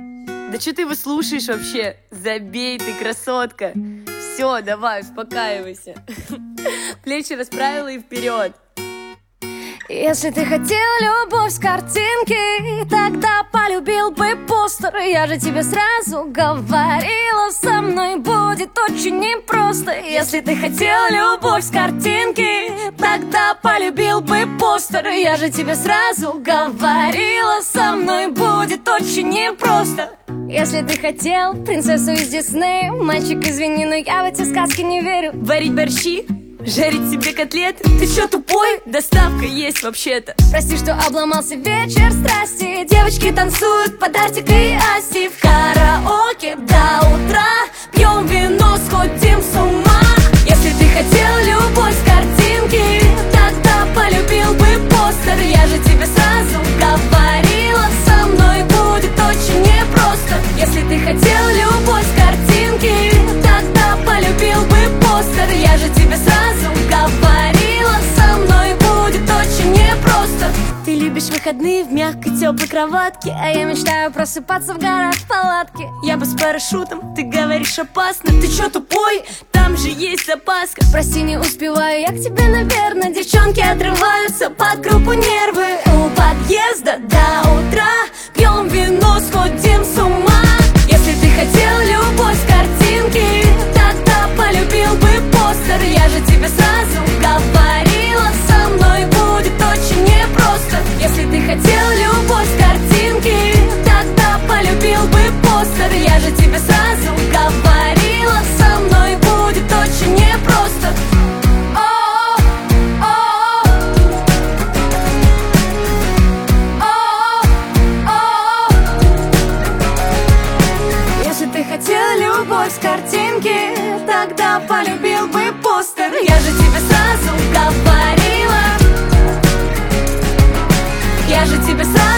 Да что ты его слушаешь вообще? Забей, ты красотка. Все, давай, успокаивайся. Плечи расправила и вперед. Если ты хотел любовь с картинки, тогда полюбил бы постер. Я же тебе сразу говорила, со мной будет очень непросто. Если ты хотел любовь с картинки, тогда полюбил бы постер. Я же тебе сразу говорила, со мной будет очень непросто. Если ты хотел принцессу из Диснея, мальчик, извини, но я в эти сказки не верю. Варить борщи, жарить себе котлеты. Ты чё тупой? Доставка есть вообще-то. Прости, что обломался вечер страсти. Девочки танцуют под Артик и Асти. В караоке до утра пьем вино, сходим с ума. Если ты хотел любовь с картинки, тогда полюбил бы постер. Я же тебе сразу говорила, со мной будет очень непросто. Если ты хотел любовь с картинки, тогда полюбил бы постер. Я же тебе сразу говорила, со мной будет очень непросто. Ты любишь выходные в мягкой теплой кроватке, А я мечтаю просыпаться в горах в палатке. я бы с парашютом, ты говоришь опасно. Ты чё тупой? Там же есть запаска. Прости, не успеваю я к тебе, наверное. Девчонки отрываются под группу нервы. У подъезда до утра пьем вино, сходим с ума. Если ты хотел любовь с картинки, тогда полюбил бы постер. Я же тебе сразу говорила, со мной будет очень непросто. Если ты хотел любовь с картинки, тогда полюбил бы постер. Я же тебе сразу говорила, со мной будет очень непросто. Если ты хотел любовь с картинки, тогда полюбил бы постер. Я же тебе сразу говорила, я же тебе сразу